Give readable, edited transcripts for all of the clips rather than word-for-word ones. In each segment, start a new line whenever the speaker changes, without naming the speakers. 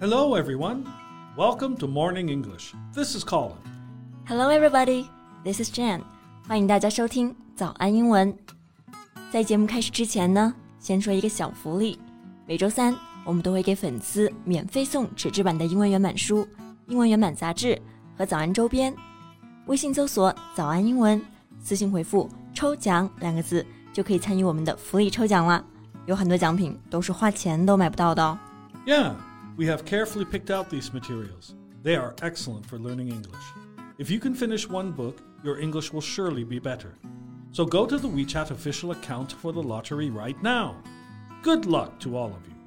Hello, everyone. Welcome to Morning English. This is Colin.
Hello, everybody. This is Jan. 欢迎大家收听早安英文。在节目开始之前呢，先说一个小福利。每周三，我们都会给粉丝免费送纸质版的英文原版书、英文原版杂志和早安周边。微信搜索“早安英文”，私信回复“抽奖”两个字，就可以参与我们的福利抽奖啦。有很多奖品都是花钱都买不到的哦。
Yeah.We have carefully picked out these materials. They are excellent for learning English. If you can finish one book, your English will surely be better. So go to the WeChat official account for the lottery right now. Good luck to all of you.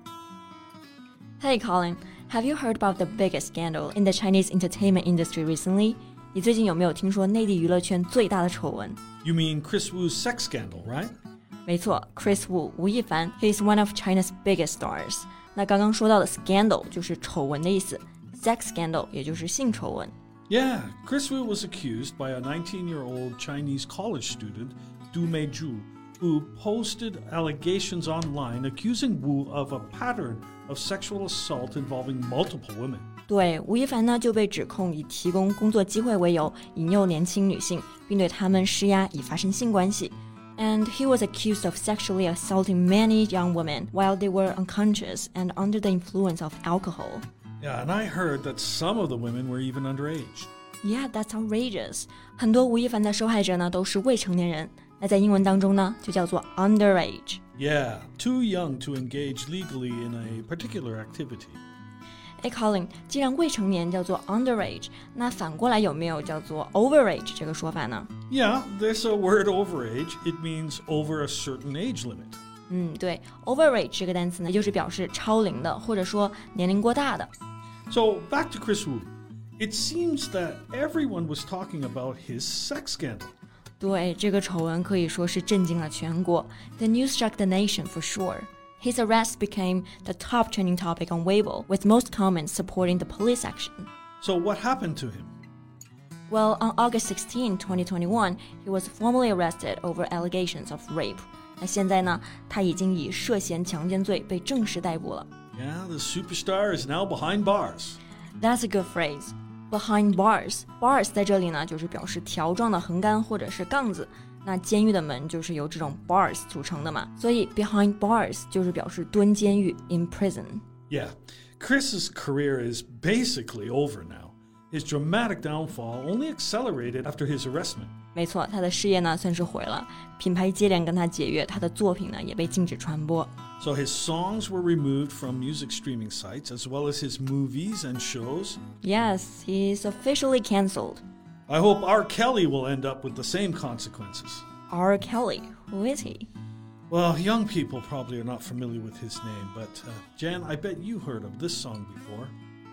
Hey Colin, have you heard about the biggest scandal in the Chinese entertainment industry recently? 你最近有没有听说内地娱乐圈最大的丑闻？
You mean Chris Wu's sex scandal, right?
没错 Chris Wu 吴亦凡 He is one of China's biggest stars.那刚刚说到的 scandal 就是丑闻的意思 sex scandal 也就是性丑闻
Yeah, Chris Wu was accused by a 19-year-old Chinese college student, Du Meizhu, who posted allegations online accusing Wu of a pattern of sexual assault involving multiple women.
对，吴亦凡呢就被指控以提供工作机会为由引诱年轻女性并对她们施压以发生性关系And he was accused of sexually assaulting many young women while they were unconscious and under the influence of alcohol.
Yeah, and I heard that some of the women were even underage.
Yeah, that's outrageous. 很多吴亦凡的受害者呢都是未成年人，那在英文当中呢就叫做 underage.
Yeah, too young to engage legally in a particular activity.
哎 Colin, 既然未成年叫做 underage, 那反过来有没有叫做 overage 这个说法呢？
Yeah, there's a word overage. It means over a certain age limit.
对 overage 这个单词呢就是表示超龄的或者说年龄过大的
So, back to Chris Wu. It seems that everyone was talking about his sex scandal.
对，这个丑闻可以说是震惊了全国 The news shocked the nation for sure.His arrest became the top trending topic on Weibo, with most comments supporting the police action.
So what happened to him?
Well, on August 16, 2021, he was formally arrested over allegations of rape. 那现在呢，他已经以涉嫌强奸罪被正式逮捕了。
Yeah, the superstar is now behind bars.
That's a good phrase. Behind bars. Bars 在这里呢，就是表示条状的横杆或者是杠子。那监狱的门就是由这种 bars 组成的嘛，所以 behind bars 就是表示蹲监狱 in prison.
Yeah, Chris's career is basically over now. His dramatic downfall only accelerated after his arrestment.
没错，他的事业呢算是毁了，品牌接连跟他解约，他的作品呢也被禁止传播。
So his songs were removed from music streaming sites as well as his movies and shows.
Yes, he's officially cancelled.I
hope R. Kelly will end up with the same consequences.
R. Kelly, who is he?
Well, young people probably are not familiar with his name, but Jan, I bet you heard of this song before.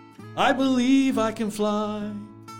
I believe I can fly.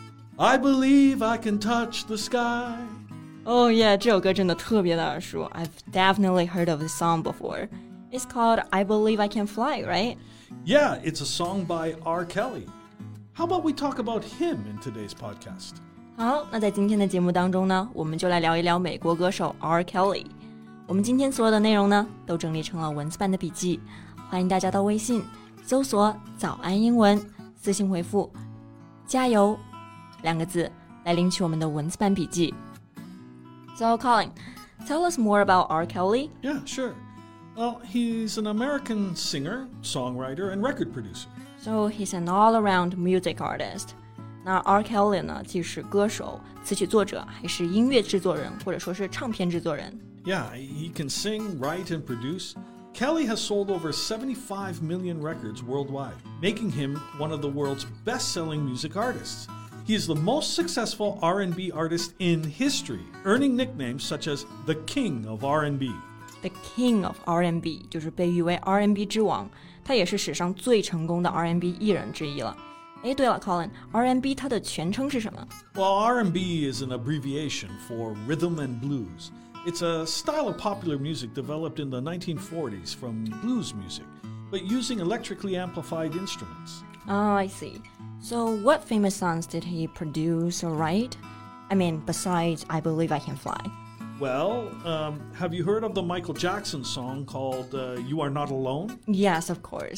I believe I can touch the sky.
Oh yeah, 这首歌真的特别的耳熟 I've definitely heard of this song before. It's called I Believe I Can Fly, right?
Yeah, it's a song by R. Kelly. How about we talk about him in today's podcast?
好，那在今天的节目当中呢，我们就来聊一聊美国歌手 R. Kelly。我们今天所有的内容呢，都整理成了文字版的笔记，欢迎大家到微信搜索“早安英文”，私信回复“加油”两个字来领取我们的文字版笔记。So Colin, tell us more about R. Kelly.
Yeah, sure. Well, he's an American singer, songwriter, and record producer.
So he's an all-around music artist.那 R. Kelly 呢，既是歌手、词曲作者，还是音乐制作人，或者说是唱片制作人。
Yeah, he can sing, write, and produce. Kelly has sold over 75 million records worldwide, making him one of the world's best-selling music artists. He is the most successful R&B artist in history, earning nicknames such as the King of R&B.
The King of R&B 就是被誉为 R&B 之王，他也是史上最成功的 R&B 艺人之一了。哎，对了 Colin, R&B 它的全称是什么？
Well, R&B is an abbreviation for rhythm and blues. It's a style of popular music developed in the 1940s from blues music, but using electrically amplified instruments.
Oh, I see. So what famous songs did he produce or write? I mean, besides I Believe I Can Fly.
Well, have you heard of the Michael Jackson song called You Are Not Alone?
Yes, of course.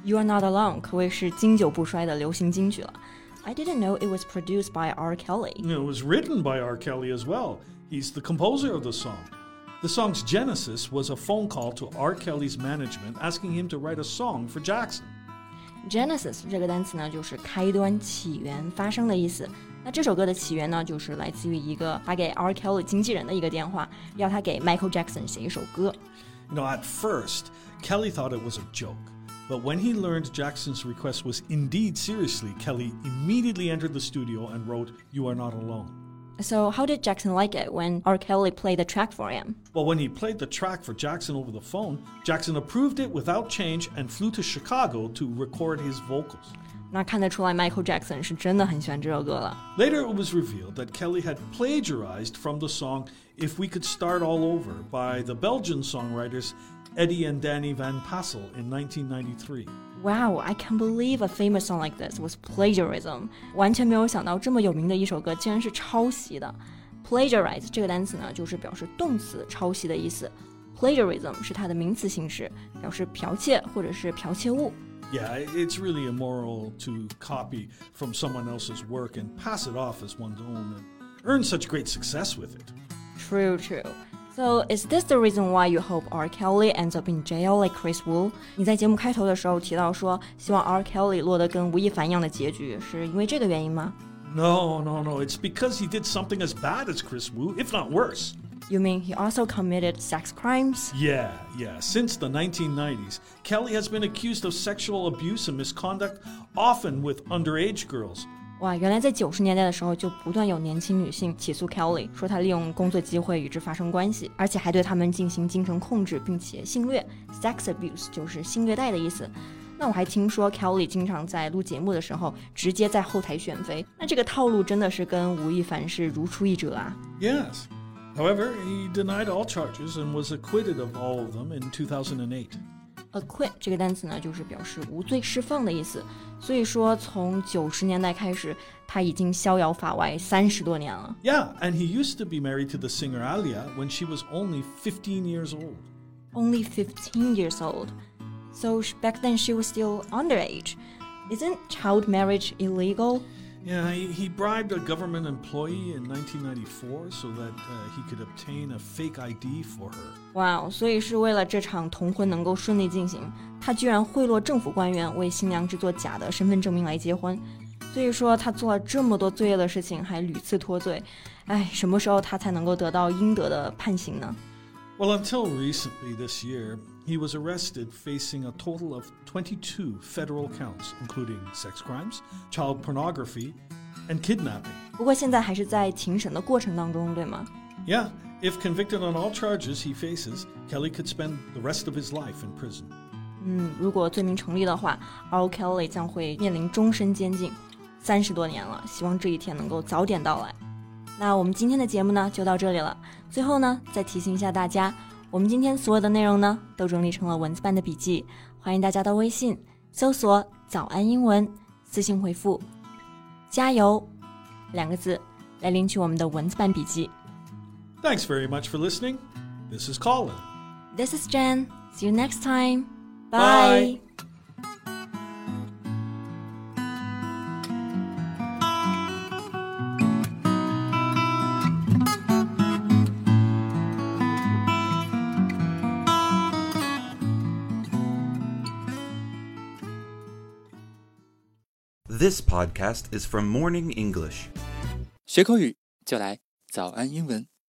You Are Not Alone 可谓是经久不衰的流行金曲了。I didn't know it was produced by R. Kelly.
It was written by R. Kelly as well. He's the composer of the song. The song's genesis was a phone call to R. Kelly's management asking him to write a song for Jackson.Genesis 这个单词呢，就是开端、起源、发生的意思。那这首歌的起源呢，就是来自于一个打给 R. Kelly 经纪人的一个电话，要他给 Michael Jackson 写一首歌。 At first, Kelly thought it was a joke. But when he learned Jackson's request was indeed seriously, Kelly immediately entered the studio and wrote You Are Not Alone.So
how did Jackson like it when R. Kelly played the track for him?
Well, when he played the track for Jackson over the phone, Jackson approved it without change and flew to Chicago to record his vocals.
那看得出来 Michael Jackson 是真的很喜欢这首歌了。
Later, it was revealed that Kelly had plagiarized from the song If We Could Start All Over by the Belgian songwriters Eddie and Danny Van Passel in 1993.Wow,
I can't believe a famous song like this was plagiarism. 完全没有想到这么有名的一首歌竟然是抄袭的。Plagiarize 这个单词呢，就是表示动词抄袭的意思。Plagiarism 是它的名词形式，表示剽窃或者是剽窃物。
Yeah, it's really immoral to copy from someone else's work and pass it off as one's own and earn such great success with it.
True.So, is this the reason why you hope R. Kelly ends up in jail like Chris Wu? 你在节目开头的时候提到说，希望 R. Kelly 落得跟吴亦凡一样的结局，是因为这个原因吗？
No. It's because he did something as bad as Chris Wu, if not worse.
You mean he also committed sex crimes?
Yeah. Since the 1990s, Kelly has been accused of sexual abuse and misconduct, often with underage girls.
哇，原来在90年代的时候就不断有年轻女性起诉 Kelly， 说他利用工作机会与之发生关系，而且还对他们进行精神控制，并且性虐。Sex abuse 就是性虐待的意思。那我还听说 Kelly 经常在录节目的时候直接在后台选妃，那这个套路真的是跟吴亦凡是如出一辙啊。
Yes. However, he denied all charges and was acquitted of all of them in 2008.Acquit
这个单词呢，就是表示无罪释放的意思。所以说，从90年代开始，他已经逍遥法外30多年了。
Yeah, and he used to be married to the singer Alia when she was only 15 years old.
Only 15 years old. So back then she was still underage. Isn't child marriage illegal?Yeah,
he bribed a government employee in 1994 so that he could obtain a fake ID for her.
Wow, 所以是为了这场同婚能够顺利进行，他居然贿赂政府官员为新娘制作假的身份证明来结婚。所以说他做了这么多罪恶的事情，还屡次脱罪。哎，什么时候他才能够得到应得的判刑呢？
Well, until recently this year, he was arrested facing a total of 22 federal counts, including sex crimes, child pornography, and kidnapping.
不过现在还是在庭审的过程当中，对吗？
Yeah, if convicted on all charges he faces, Kelly could spend the rest of his life in prison.
如果罪名成立的话 R. Kelly 将会面临终身监禁，30多年了，希望这一天能够早点到来。那我们今天的节目呢，就到这里了。最后呢，再提醒一下大家，我们今天所有的内容呢，都整理成了文字版的笔记，欢迎大家到微信搜索早安英文，私信回复加油2个字来领取我们的文字版笔记。
Thanks very much for listening. This is Colin.
This is Jen. See you next time. Bye.
This podcast is from Morning English.
学口语就来早安英文。